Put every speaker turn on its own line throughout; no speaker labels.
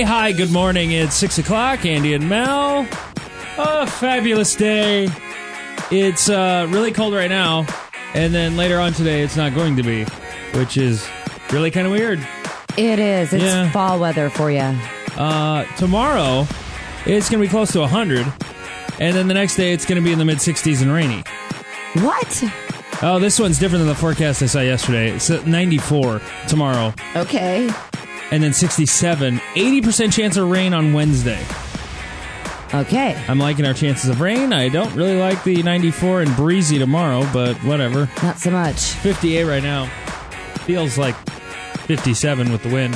hi, good morning. It's 6 o'clock. Andy and Mel. A fabulous day. It's really cold right now, and then later on today it's not going to be, which is really kind of weird.
It is. It's fall weather for you.
Tomorrow, it's going to be close to 100, and then the next day it's going to be in the mid-60s and rainy.
What?
Oh, this one's different than the forecast I saw yesterday. It's at 94 tomorrow.
Okay.
And then 67. 80% chance of rain on Wednesday.
Okay.
I'm liking our chances of rain. I don't really like the 94 and breezy tomorrow, but whatever.
Not so much.
58 right now. Feels like 57 with the wind.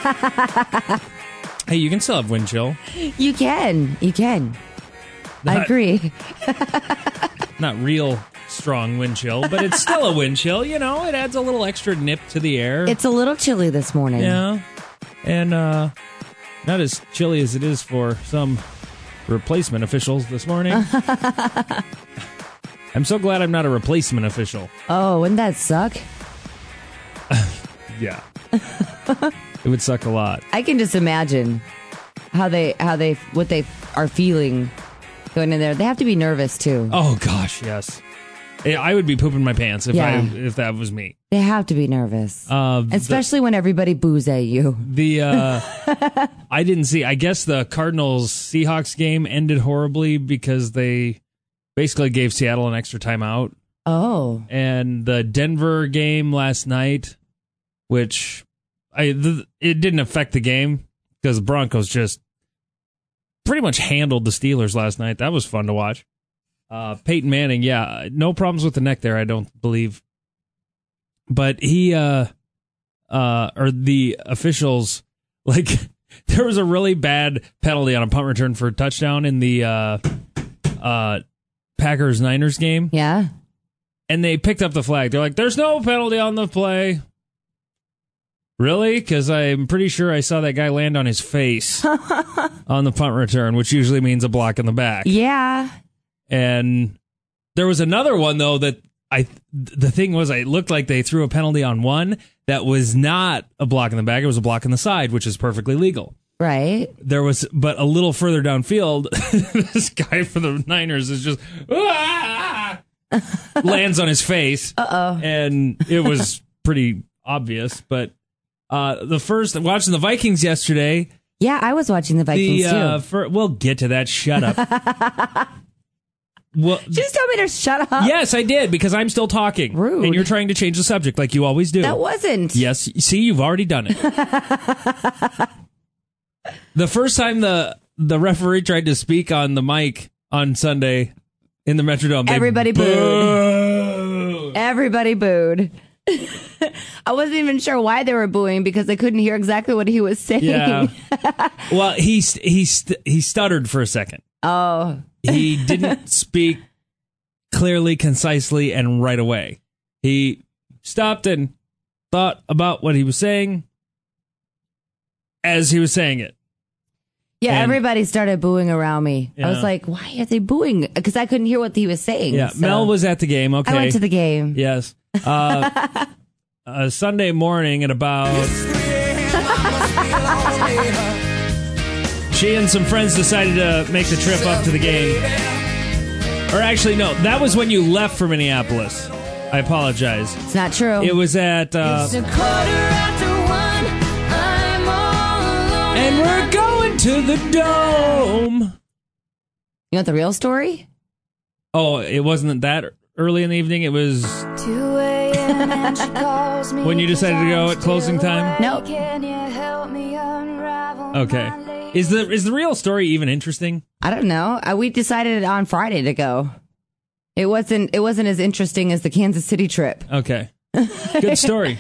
Hey, you can still have wind chill.
You can. I agree.
Not real strong wind chill, but it's still a wind chill. You know, it adds a little extra nip to the air.
It's a little chilly this morning.
Yeah. And not as chilly as it is for some replacement officials this morning. I'm so glad I'm not a replacement official.
Oh, wouldn't that suck?
Yeah. It would suck a lot.
I can just imagine what they are feeling going in there. They have to be nervous too.
Oh gosh, yes. I would be pooping my pants if that was me.
They have to be nervous, especially when everybody boos at you.
I didn't see. I guess the Cardinals Seahawks game ended horribly because they basically gave Seattle an extra timeout.
Oh,
and the Denver game last night, which it didn't affect the game because the Broncos just pretty much handled the Steelers last night. That was fun to watch. Peyton Manning, no problems with the neck there, I don't believe. But he, or the officials, like, there was a really bad penalty on a punt return for a touchdown in the Packers-Niners game.
Yeah.
And they picked up the flag. They're like, there's no penalty on the play. Really? Because I'm pretty sure I saw that guy land on his face on the punt return, which usually means a block in the back.
Yeah.
And there was another one, though, that the thing was, it looked like they threw a penalty on one that was not a block in the back. It was a block in the side, which is perfectly legal.
Right.
There was, but a little further downfield, this guy for the Niners is just, lands on his face.
Uh-oh.
And it was pretty obvious, but watching the Vikings yesterday.
Yeah, I was watching the Vikings too.
We'll get to that. Shut up. Well,
just tell me to shut up.
Yes, I did, because I'm still talking.
Rude.
And you're trying to change the subject like you always do.
That wasn't.
Yes. See, you've already done it. The first time the referee tried to speak on the mic on Sunday in the Metrodome,
everybody booed. Everybody booed. I wasn't even sure why they were booing because they couldn't hear exactly what he was saying.
Yeah. Well, he stuttered for a second.
Oh.
He didn't speak clearly, concisely, and right away. He stopped and thought about what he was saying as he was saying it.
Yeah,
and
everybody started booing around me.
Yeah.
I was like, why are they booing? Because I couldn't hear what he was saying.
Yeah,
so.
Mel was at the game. Okay.
I went to the game.
Yes. Sunday morning at about... She and some friends decided to make the trip up to the game. Or actually, no, that was when you left for Minneapolis. I apologize.
It's not true.
It was at...
It's 1:15. I'm all alone.
And we're going to the Dome.
You want the real story?
Oh, it wasn't that early in the evening. It was
2 a.m. and she calls me
when you decided to go at closing time?
Nope.
Can you help me unravel
Okay.
my
Is the real story even interesting?
I don't know. We decided on Friday to go. It wasn't as interesting as the Kansas City trip.
Okay. Good story.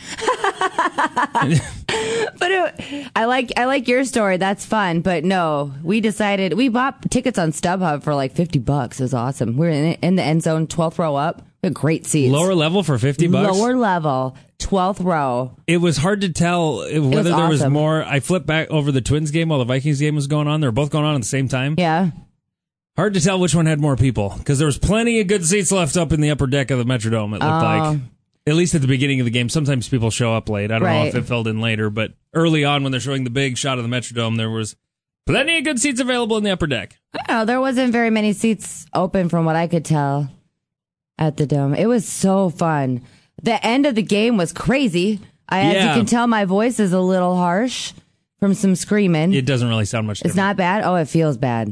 But I like your story. That's fun. But no, we bought tickets on StubHub for like $50. It was awesome. We're in the end zone, 12th row up. We had great seats.
Lower level for $50?
Lower level, 12th row.
It was hard to tell whether there was
awesome.
more. I flipped back over the Twins game while the Vikings game was going on. They were both going on at the same time.
Yeah.
Hard to tell which one had more people because there was plenty of good seats left up in the upper deck of the Metrodome, it looked like. at least at the beginning of the game. Sometimes people show up late. I don't know if it filled in later, but early on when they're showing the big shot of the Metrodome, there was plenty of good seats available in the upper deck.
Oh, there wasn't very many seats open from what I could tell at the Dome. It was so fun. The end of the game was crazy. As you can tell, my voice is a little harsh from some screaming.
It doesn't really sound much different.
It's not bad? Oh, it feels bad.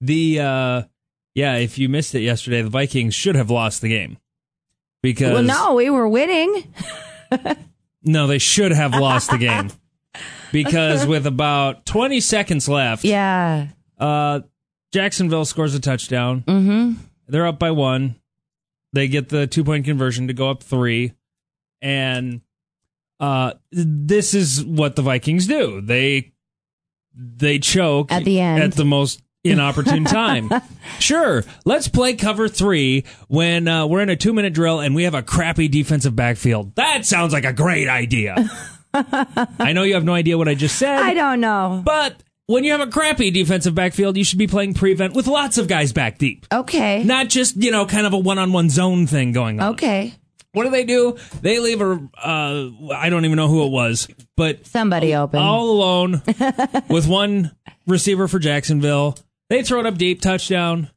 If you missed it yesterday, the Vikings should have lost the game. Because
well, no, we were winning.
No, they should have lost the game. Because with about 20 seconds left, Jacksonville scores a touchdown.
Mm-hmm.
They're up by 1. They get the 2-point conversion to go up 3. And this is what the Vikings do. They choke
at the end.
At the most inopportune time. Sure, let's play cover 3 when we're in a 2-minute drill and we have a crappy defensive backfield. That sounds like a great idea. I know you have no idea what I just said.
I don't know.
But when you have a crappy defensive backfield, you should be playing prevent with lots of guys back deep.
Okay.
Not just, kind of a one-on-one zone thing going on.
Okay.
What do? They leave I don't even know who it was, but
somebody open.
All alone with one receiver for Jacksonville. They throw it up deep, touchdown.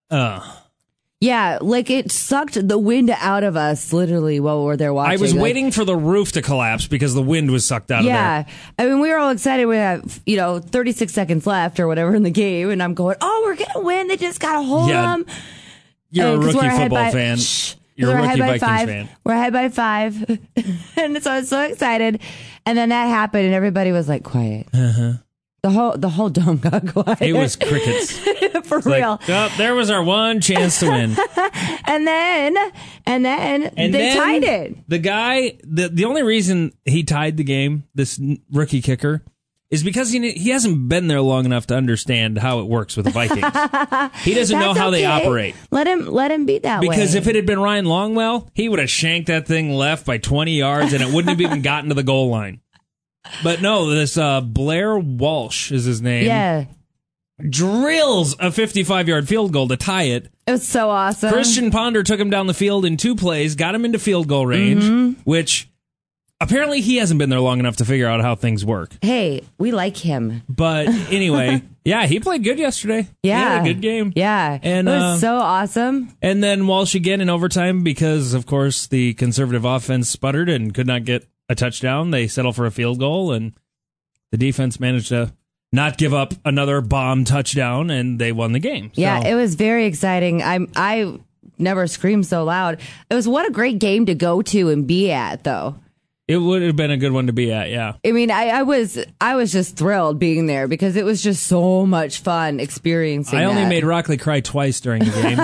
Yeah, like it sucked the wind out of us, literally, while we're there watching.
I was waiting for the roof to collapse because the wind was sucked out of there.
Yeah, I mean, we were all excited. We have, 36 seconds left or whatever in the game, and I'm going, oh, we're going to win. They just got to hold them.
You're a rookie football fan. You're a rookie Vikings fan.
We're ahead by 5. And so I was so excited. And then that happened, and everybody was like, quiet.
Uh-huh.
The whole dome got quiet.
It was crickets.
For real.
There was our one chance to win.
and then they tied it.
The guy, the only reason he tied the game, this rookie kicker, is because he hasn't been there long enough to understand how it works with the Vikings. He doesn't know how they operate.
Let him be that way.
Because if it had been Ryan Longwell, he would have shanked that thing left by 20 yards and it wouldn't have even gotten to the goal line. But no, this Blair Walsh is his name.
Yeah.
Drills a 55-yard field goal to tie it.
It was so awesome.
Christian Ponder took him down the field in 2 plays, got him into field goal range, which apparently he hasn't been there long enough to figure out how things work.
Hey, we like him.
But anyway, he played good yesterday.
Yeah.
He had a good game.
Yeah.
And,
it was so awesome.
And then Walsh again in overtime because, of course, the conservative offense sputtered and could not get a touchdown. They settled for a field goal, and the defense managed to not give up another bomb touchdown, and they won the game.
Yeah, it was very exciting. I never screamed so loud. It was what a great game to go to and be at, though.
It would have been a good one to be at, yeah.
I mean, I was just thrilled being there because it was just so much fun experiencing
I only made Rockley cry twice during the game.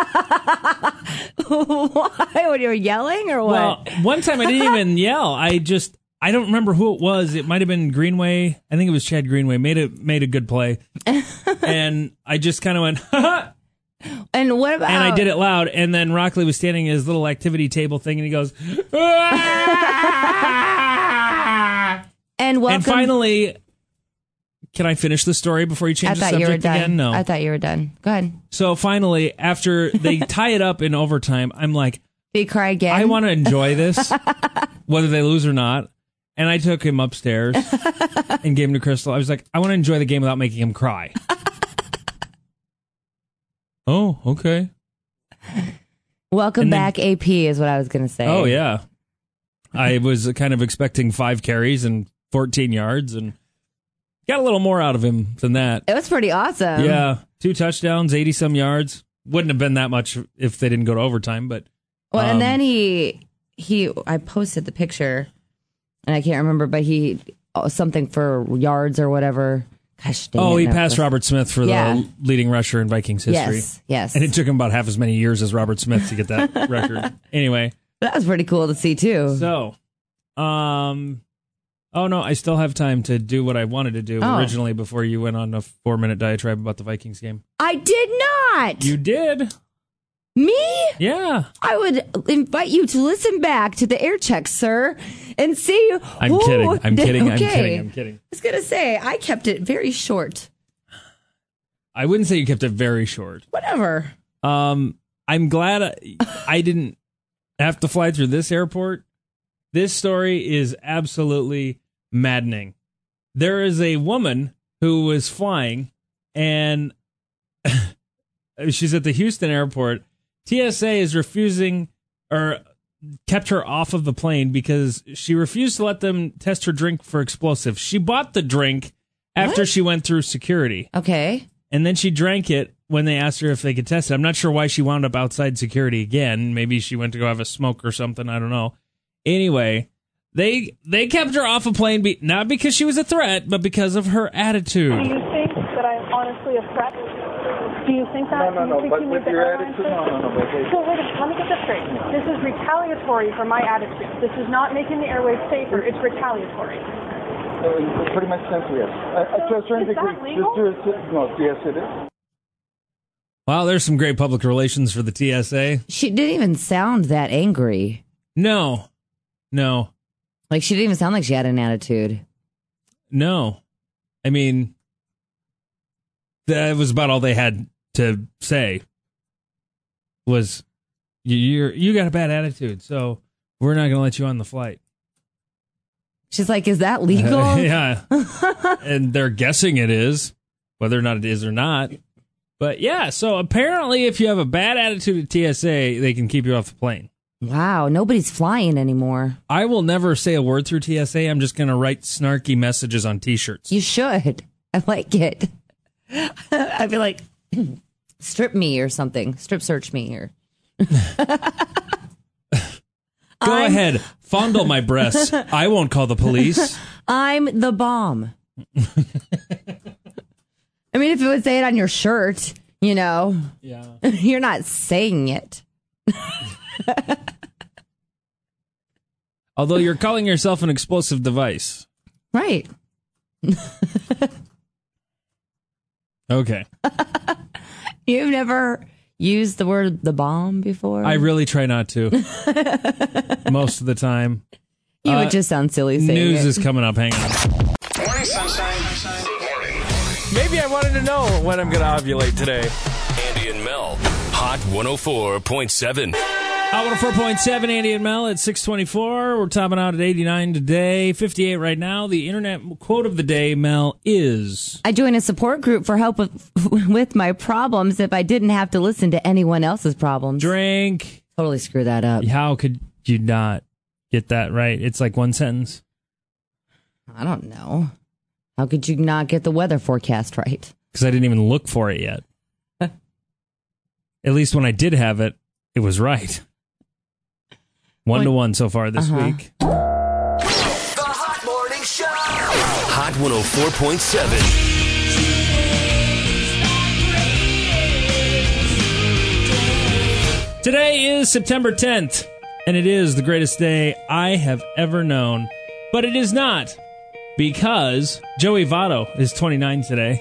Why? When you were yelling or what?
Well, one time I didn't even yell. I don't remember who it was. It might have been Greenway. I think it was Chad Greenway. Made a good play. And I just kind of went, ha.
And what about...
And I did it loud, and then Rockley was standing at his little activity table thing, and he goes, ah!
And
finally, can I finish the story before you change the subject again? No.
I thought you were done. Go ahead.
So finally, after they tie it up in overtime, I'm like,
did you cry again?
I want to enjoy this, whether they lose or not. And I took him upstairs and gave him to Crystal. I was like, I want to enjoy the game without making him cry. Oh, okay.
Welcome back, AP, is what I was going to say.
Oh, yeah. I was kind of expecting 5 carries and 14 yards and got a little more out of him than that.
It was pretty awesome.
Yeah. 2 touchdowns, 80-some yards. Wouldn't have been that much if they didn't go to overtime, but...
Well, and then I posted the picture, and I can't remember, but something for yards or whatever... Gosh, dang
he passed Robert Smith for the leading rusher in Vikings history.
Yes.
And it took him about half as many years as Robert Smith to get that record. Anyway.
That was pretty cool to see, too.
So, oh, no, I still have time to do what I wanted to do originally before you went on a 4-minute diatribe about the Vikings game.
I did not!
You did.
Me?
Yeah.
I would invite you to listen back to the air check, sir, and see.
I'm kidding. I'm kidding.
Okay.
I'm kidding.
I was going to say, I kept it very short.
I wouldn't say you kept it very short.
Whatever.
I'm glad I didn't have to fly through this airport This story is absolutely maddening. There is a woman who was flying, and she's at the Houston airport. TSA is refusing or kept her off of the plane because she refused to let them test her drink for explosives. She bought the drink after she went through security.
Okay.
And then she drank it when they asked her if they could test it. I'm not sure why she wound up outside security again. Maybe she went to go have a smoke or something. I don't know. Anyway, they kept her off a plane, not because she was a threat, but because of her attitude.
Do you think that I'm honestly a threat? Do you think that?
No, but with your attitude, no.
So wait a minute, let me get this straight. This is retaliatory for my attitude. This is not making the airways safer. It's retaliatory.
Pretty much simply, yes. To a certain degree.
Is that legal?
No, yes, it is.
Wow, there's some great public relations for the TSA.
She didn't even sound that angry.
No.
Like, she didn't even sound like she had an attitude.
No. I mean, that was about all they had to say was, you got a bad attitude, so we're not going to let you on the flight.
She's like, is that legal?
Yeah. And they're guessing it is, whether or not it is or not. But yeah, so apparently if you have a bad attitude at TSA, they can keep you off the plane.
Wow, nobody's flying anymore.
I will never say a word through TSA. I'm just going to write snarky messages on T-shirts.
You should. I like it. I'd be like, strip me or something. Strip search me or...
Go ahead. Fondle my breasts. I won't call the police.
I'm the bomb. I mean, if it would say it on your shirt, yeah. You're not saying it.
Although you're calling yourself an explosive device.
Right.
Okay.
You've never used the word the bomb before?
I really try not to. Most of the time.
You would just sound silly saying
news
it.
is coming up. Hang on.
Morning, sunshine. Good morning.
Maybe I wanted to know when I'm going to ovulate today.
Andy and Mel. Hot 104.7.
Hot 104.7, Andy and Mel at 624. We're topping out at 89 today, 58 right now. The internet quote of the day, Mel, is...
I joined a support group for help with my problems if I didn't have to listen to anyone else's problems.
Drink.
Totally screw that up.
How could you not get that right? It's like one sentence.
I don't know. How could you not get the weather forecast right?
Because I didn't even look for it yet. At least when I did have it, it was right. 1-1 so far this week.
The Hot Morning Show. Hot 104.7.
Today is September 10th, and it is the greatest day I have ever known. But it is not, because Joey Votto is 29 today.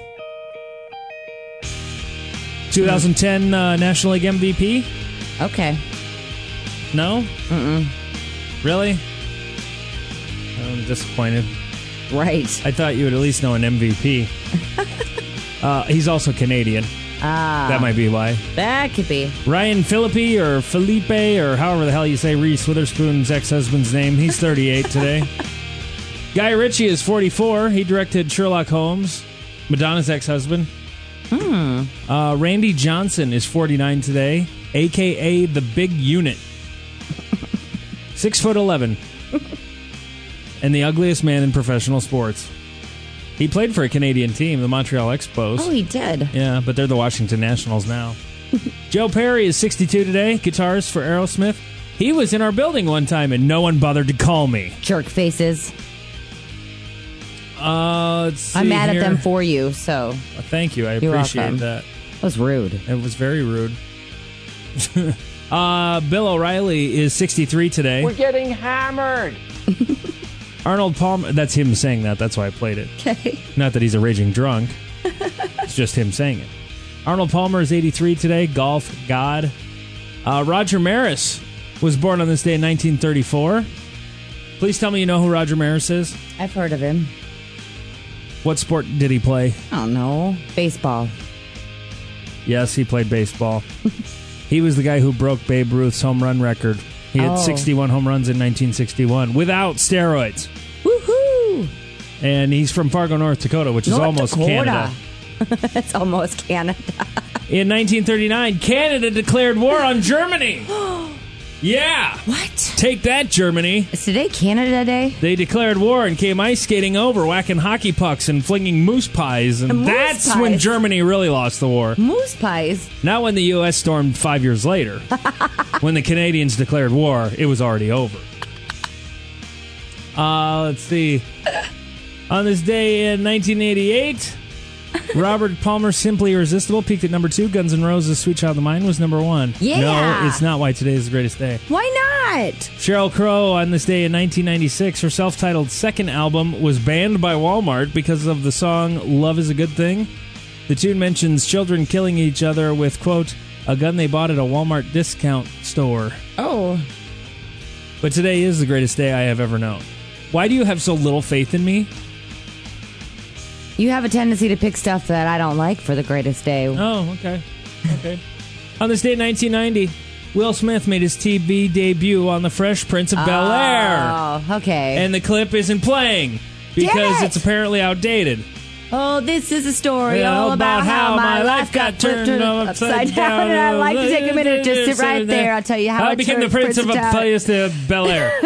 2010 National League MVP?
Okay.
No?
Mm-mm.
Really? I'm disappointed.
Right.
I thought you would at least know an MVP. He's also Canadian. That might be why.
That could be.
Ryan Phillippe or Felipe or however the hell you say Reese Witherspoon's ex-husband's name. He's 38 today. Guy Ritchie is 44. He directed Sherlock Holmes, Madonna's ex-husband. Randy Johnson is 49 today, a.k.a. the Big Unit. 6'11", and the ugliest man in professional sports. He played for a Canadian team, the Montreal Expos.
Oh, he did.
Yeah, but they're the Washington Nationals now. Joe Perry is 62 today, guitarist for Aerosmith. He was in our building one time, and no one bothered to call me.
Jerk faces.
Let's see
I'm mad
here.
at them for you, so.
Thank you. I
You're
appreciate
welcome.
that.
That was rude.
It was very rude. Bill O'Reilly is 63 today.
We're getting hammered.
Arnold Palmer, that's him saying that. That's why I played it.
Okay.
Not that he's a raging drunk. It's just him saying it. Arnold Palmer is 83 today. Golf god. Roger Maris was born on this day in 1934. Please tell me you know who Roger Maris is.
I've heard of him.
What sport did he play?
I don't know. Baseball.
Yes, he played baseball. He was the guy who broke Babe Ruth's home run record He had 61 home runs in 1961 without steroids.
Woohoo!
And he's from Fargo, North Dakota, which is almost Canada.
It's almost Canada.
In 1939, Canada declared war on Germany. Yeah.
What?
Take that, Germany.
Is today Canada Day?
They declared war and came ice skating over, whacking hockey pucks and flinging moose pies. And that's when Germany really lost the war.
Moose pies?
Not when the U.S. stormed 5 years later. When the Canadians declared war, it was already over. Let's see. On this day in 1988... Robert Palmer's Simply Irresistible peaked at number 2. Guns N' Roses' Sweet Child of Mine was number 1.
Yeah.
No, it's not why today is the greatest day.
Why not?
Sheryl Crow, on this day in 1996, her self-titled second album was banned by Walmart because of the song Love is a Good Thing. The tune mentions children killing each other with, quote, a gun they bought at a Walmart discount store.
Oh.
But today is the greatest day I have ever known. Why do you have so little faith in me?
You have a tendency to pick stuff that I don't like for the greatest day.
Oh, okay. Okay. On this day in 1990, Will Smith made his TV debut on The Fresh Prince of Bel-Air.
Oh, okay.
And the clip isn't playing because it's apparently outdated.
Oh, this is a story all about how my life got turned upside down. And I'd like to take a minute to sit right there. I'll tell you how I
became the Prince of Bel-Air.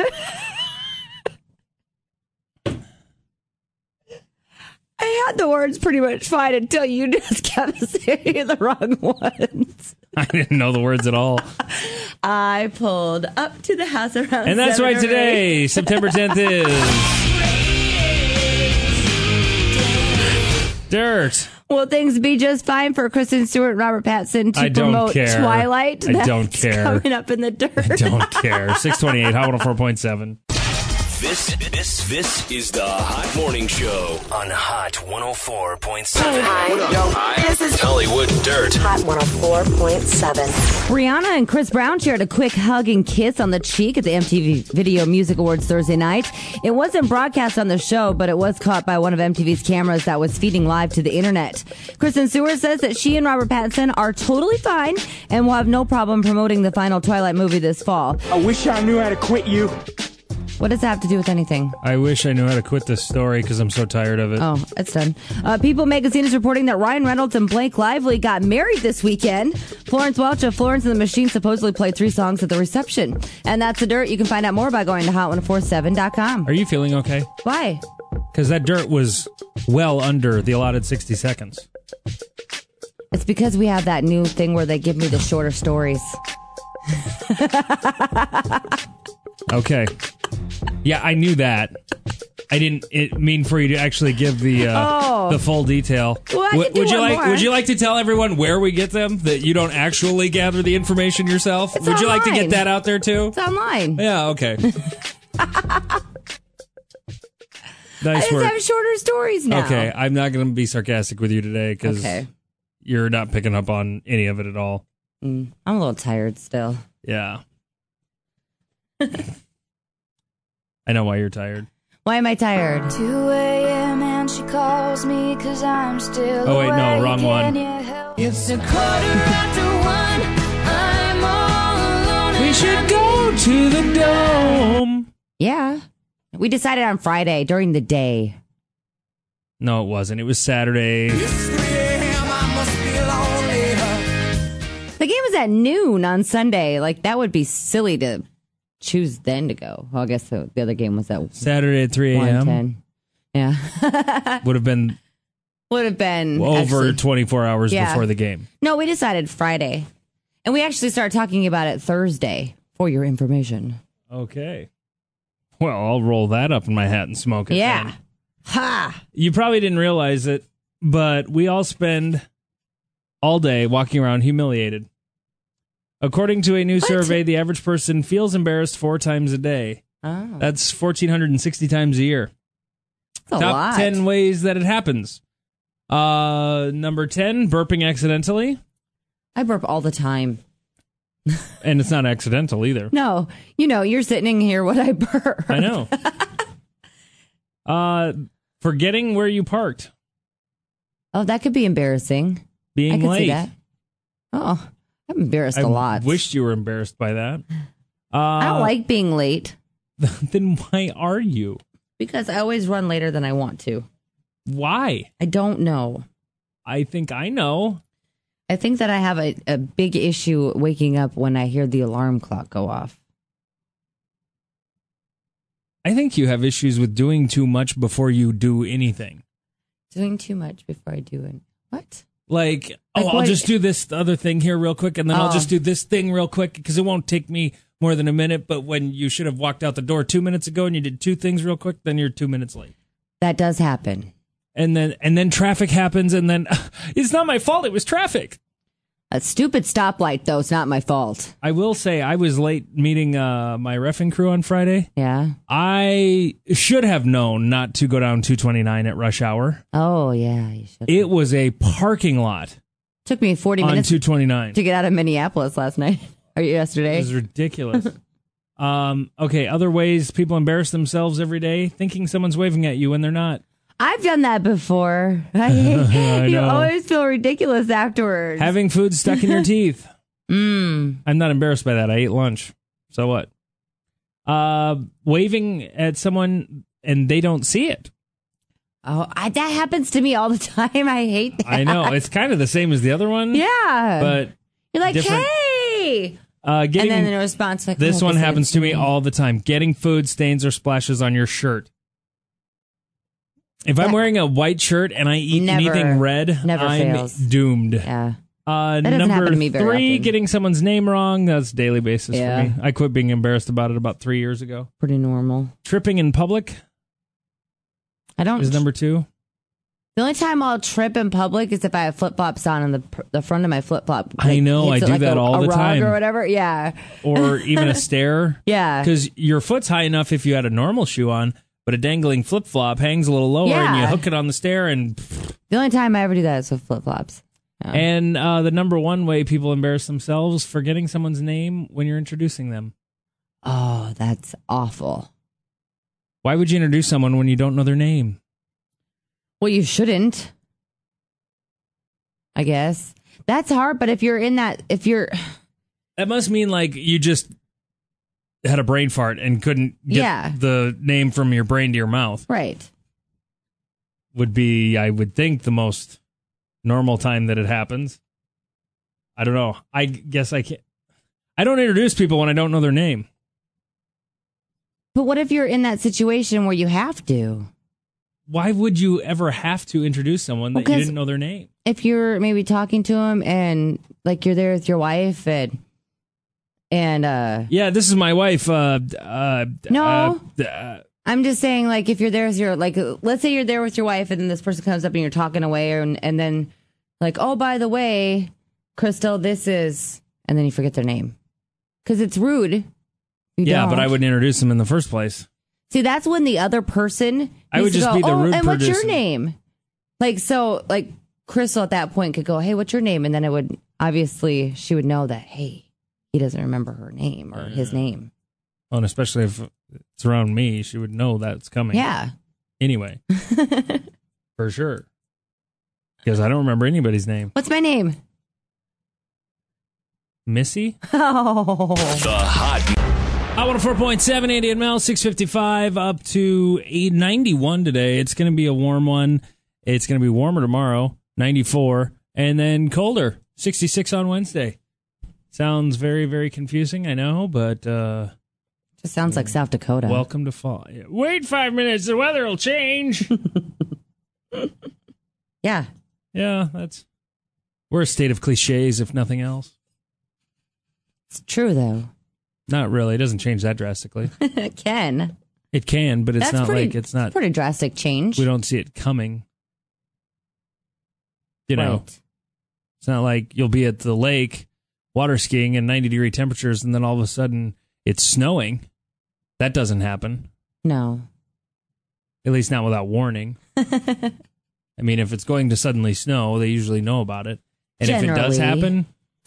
I had the words pretty much fine until you just kept saying the wrong ones.
I didn't know the words at all.
I pulled up to the house around
And that's right today, September 10th is... Dirt.
Will things be just fine for Kristen Stewart and Robert Pattinson to promote Twilight?
I don't care.
Coming up in the dirt.
I don't care. 628, Hot 104.7.
This is the Hot Morning Show on Hot 104.7.
Hi. This is
Hollywood Dirt.
Hot 104.7.
Rihanna and Chris Brown shared a quick hug and kiss on the cheek at the MTV Video Music Awards Thursday night. It wasn't broadcast on the show, but it was caught by one of MTV's cameras that was feeding live to the internet. Kristen Stewart says that she and Robert Pattinson are totally fine and will have no problem promoting the final Twilight movie this fall.
I wish I knew how to quit you.
What does that have to do with anything?
I wish I knew how to quit this story because I'm so tired of it.
Oh, it's done. People magazine is reporting that Ryan Reynolds and Blake Lively got married this weekend. Florence Welch of Florence and the Machine supposedly played 3 songs at the reception. And that's the dirt. You can find out more by going to hot1047.com.
Are you feeling okay?
Why?
Because that dirt was well under the allotted 60 seconds.
It's because we have that new thing where they give me the shorter stories.
Okay. Yeah, I knew that. I didn't mean for you to actually give the full detail.
Well,
Would you like to tell everyone where we get them? That you don't actually gather the information yourself?
It's
would you like to
online.
get that out there too?
It's online.
Yeah, okay.
I
Nice
just
work.
have shorter stories now.
Okay, I'm not going to be sarcastic with you today because you're not picking up on any of it at all.
I'm a little tired still.
Yeah. I know why you're tired.
Why am I tired?
2 a.m. and she calls me because I'm still
Oh, wait, no,
awake.
wrong one.
Can you help? It's 1:15. I'm all alone.
We should go to the Dome.
Yeah. We decided on Friday during the day.
No, it wasn't. It was Saturday.
The game was at noon on Sunday. Like, that would be silly to choose then to go. Well, I guess the other game was at
Saturday at 3 a.m.
1:10. Yeah.
Would have been over
actually
24 hours before the game.
No, we decided Friday. And we actually started talking about it Thursday, for your information.
Okay. Well, I'll roll that up in my hat and smoke it.
Yeah.
Then.
Ha!
You probably didn't realize it, but we all spend all day walking around humiliated. According to a new survey, the average person feels embarrassed 4 times a day.
Oh.
That's 1,460 times a year.
That's a
Top
lot.
10 ways that it happens. Number 10, burping accidentally.
I burp all the time.
And it's not accidental either.
No, you're sitting here what I burp.
I know. Forgetting where you parked.
Oh, that could be embarrassing.
Being
I could
late.
see that. Oh, I'm embarrassed a lot.
Wished you were embarrassed by that.
I don't like being late.
Then why are you?
Because I always run later than I want to.
Why?
I don't know.
I think I know.
I think that I have a big issue waking up when I hear the alarm clock go off.
I think you have issues with doing too much before you do anything.
Doing too much before I do it. What?
Like I'll just do this other thing here real quick, and then I'll just do this thing real quick because it won't take me more than a minute. But when you should have walked out the door 2 minutes ago and you did two things real quick, then you're 2 minutes late.
That does happen.
And then traffic happens, and then it's not my fault. It was traffic.
A stupid stoplight, though. It's not my fault.
I will say I was late meeting my reffing crew on Friday.
Yeah.
I should have known not to go down 229 at rush hour.
Oh, yeah. You should.
It was a parking lot.
Took me 40
on
minutes
229
to get out of Minneapolis last night. Or yesterday.
It was ridiculous. Okay, other ways people embarrass themselves every day. Thinking someone's waving at you when they're not.
I've done that before. You always feel ridiculous afterwards.
Having food stuck in your teeth. I'm not embarrassed by that. I ate lunch. So what? Waving at someone and they don't see it.
Oh, that happens to me all the time. I hate that.
I know. It's kind of the same as the other one.
Yeah.
But
you're like,
different.
hey. And then in response, like,
this one happens to me all the time. Getting food stains or splashes on your shirt. If I'm wearing a white shirt and I eat anything red, I'm
fails.
Doomed.
Yeah. That
number
doesn't happen to me very
3,
often.
getting someone's name wrong. That's daily basis for me. I quit being embarrassed about it about 3 years ago.
Pretty normal.
Tripping in public.
I don't.
Is number 2.
The only time I'll trip in public is if I have flip flops on and the front of my flip flop.
I know. I do that all the time.
Or whatever. Yeah.
Or even a stair.
Yeah.
Because your foot's high enough if you had a normal shoe on. But a dangling flip-flop hangs a little lower and you hook it on the stair and...
The only time I ever do that is with flip-flops. Yeah.
And the number one way people embarrass themselves, forgetting someone's name when you're introducing them.
Oh, that's awful.
Why would you introduce someone when you don't know their name?
Well, you shouldn't. I guess. That's hard, but if you're in that...
That must mean like you just... had a brain fart and couldn't get the name from your brain to your mouth.
Right.
Would be, I would think, the most normal time that it happens. I don't know. I guess I can't. I don't introduce people when I don't know their name.
But what if you're in that situation where you have to?
Why would you ever have to introduce someone that you didn't know their name?
If you're maybe talking to them and like you're there with your wife and yeah,
this is my wife.
No, I'm just saying, like, if you're there with your, like, let's say you're there with your wife, and then this person comes up and you're talking away, and then, like, oh, by the way, Crystal, this is, and then you forget their name because it's rude.
But I wouldn't introduce them in the first place.
See, that's when the other person
I would just be the rude
and what's
producer.
your name? Like, so, like, Crystal at that point could go, hey, what's your name? And then it would obviously she would know that, hey. He doesn't remember her name or his name.
Oh, and especially if it's around me, she would know that's coming.
Yeah.
Anyway. For sure. Because I don't remember anybody's name.
What's my name?
Missy?
Oh.
The Hot.
I want a 4.7, Andy and Mel, 655 up to 891 today. It's going to be a warm one. It's going to be warmer tomorrow, 94, and then colder, 66 on Wednesday. Sounds very, very confusing, I know, but...
just sounds like South Dakota.
Welcome to fall. Wait 5 minutes, the weather will change.
Yeah.
Yeah, we're a state of cliches, if nothing else.
It's true, though.
Not really. It doesn't change that drastically.
It can.
It can, but it's
It's pretty drastic change.
We don't see it coming. You know,
right.
It's not like you'll be at the lake water skiing in 90-degree temperatures and then all of a sudden it's snowing. That doesn't happen.
No.
At least not without warning. I mean, if it's going to suddenly snow, they usually know about it. And
Generally.
if it does happen,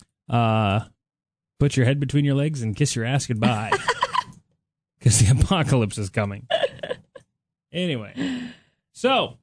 put your head between your legs and kiss your ass goodbye. Because the apocalypse is coming. Anyway. So,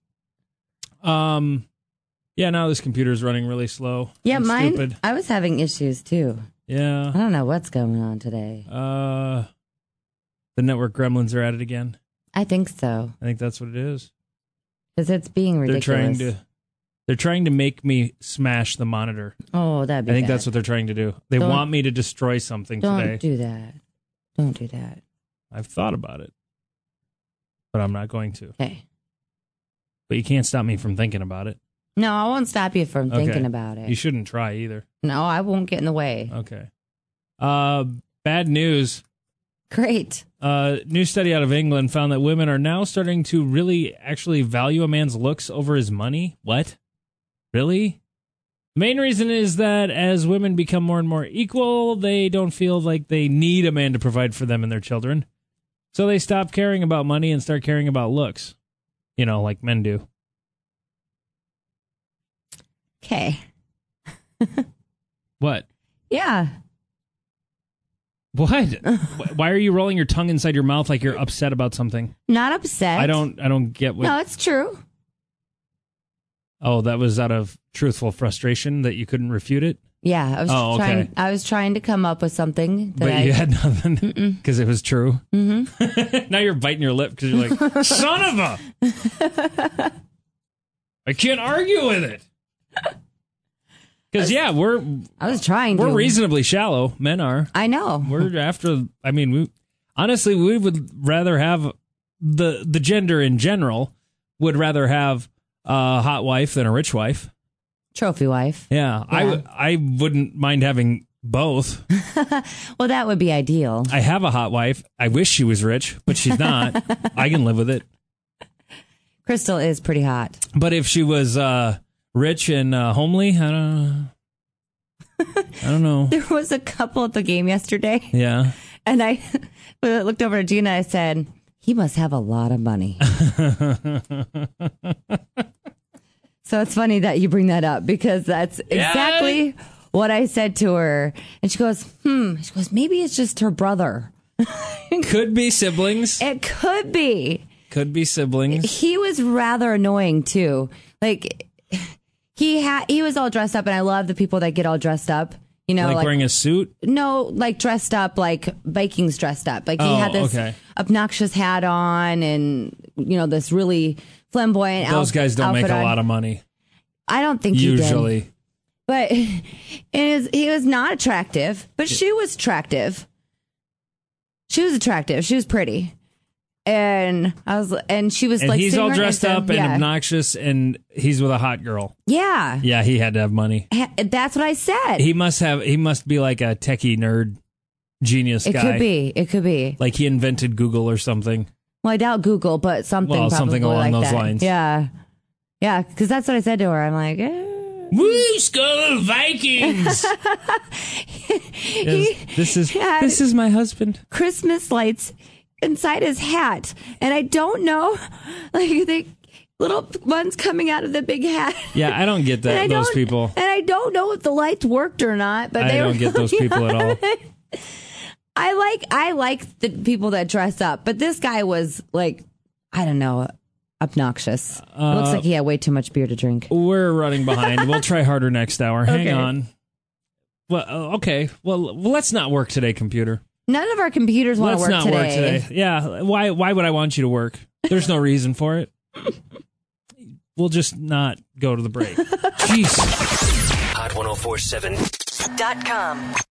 yeah, now this computer's running really slow.
Yeah, mine.
Stupid.
I was having issues too.
Yeah.
I don't know what's going on today.
The network gremlins are at it again.
I think so.
I think that's what it is.
Because it's being ridiculous.
They're trying to make me smash the monitor.
Oh, that'd be
I think
bad.
that's what they're trying to do. They want me to destroy something today.
Don't do that. Don't do that.
I've thought about it, but I'm not going to.
Okay.
But you can't stop me from thinking about it.
No, I won't stop you from
Okay.
thinking about it.
You shouldn't try either.
No, I won't get in the way.
Okay. Bad news.
Great.
New study out of England found that women are now starting to really actually value a man's looks over his money. What? Really? The main reason is that as women become more and more equal, they don't feel like they need a man to provide for them and their children. So they stop caring about money and start caring about looks. You know, like men do.
Okay.
What?
Yeah.
What? Why are you rolling your tongue inside your mouth like you're upset about something?
Not upset.
I don't get what.
No, it's true.
Oh, that was out of truthful frustration that you couldn't refute it?
Yeah, I was trying to come up with something that
you had nothing because it was true. Mm-hmm. Now you're biting your lip because you're like, son of a! I can't argue with it. Because we're reasonably shallow. Men are.
I know.
We're after. I mean, we would rather have the gender in general would rather have a hot wife than a rich wife.
Trophy wife.
Yeah. I wouldn't mind having both.
Well, that would be ideal.
I have a hot wife. I wish she was rich, but she's not. I can live with it.
Crystal is pretty hot.
But if she was rich and homely, I don't know.
There was a couple at the game yesterday.
Yeah.
And I looked over at Gina. I said, he must have a lot of money. So it's funny that you bring that up because that's exactly what I said to her. And she goes, She goes, maybe it's just her brother.
Could be siblings.
It could be.
Could be siblings.
He was rather annoying too. Like he was all dressed up, and I love the people that get all dressed up. You know,
like wearing a suit?
No, like dressed up, like Vikings dressed up. Like he had this obnoxious hat on, and this really flamboyant.
Those guys don't make a lot of money.
I don't think
usually.
He did. But he was not attractive, but she was attractive. She was attractive. She was pretty. And she was
and
like,
he's all dressed up and
yeah.
obnoxious, and he's with a hot girl.
Yeah.
Yeah, he had to have money.
That's what I said.
He must be like a techie nerd genius guy.
It could be.
Like he invented Google or something.
Well, I doubt Google, but something
something along
like
those
that.
lines.
Yeah. Yeah, because that's what I said to her. I'm like,
Woo, Skull Vikings! This is my husband.
Christmas lights inside his hat, and I don't know, like the little ones coming out of the big hat.
Yeah, I don't get that. Those people,
and I don't know if the lights worked or not. But
I don't get those people at all.
I like the people that dress up, but this guy was like, I don't know, obnoxious. It looks like he had way too much beer to drink.
We're running behind. We'll try harder next hour. Hang on. Well, okay. Well, let's not work today, computer.
None of our computers want to work today.
Let's not work today. Yeah. Why would I want you to work? There's no reason for it. We'll just not go to the break. Jeez.
Hot 1047.com.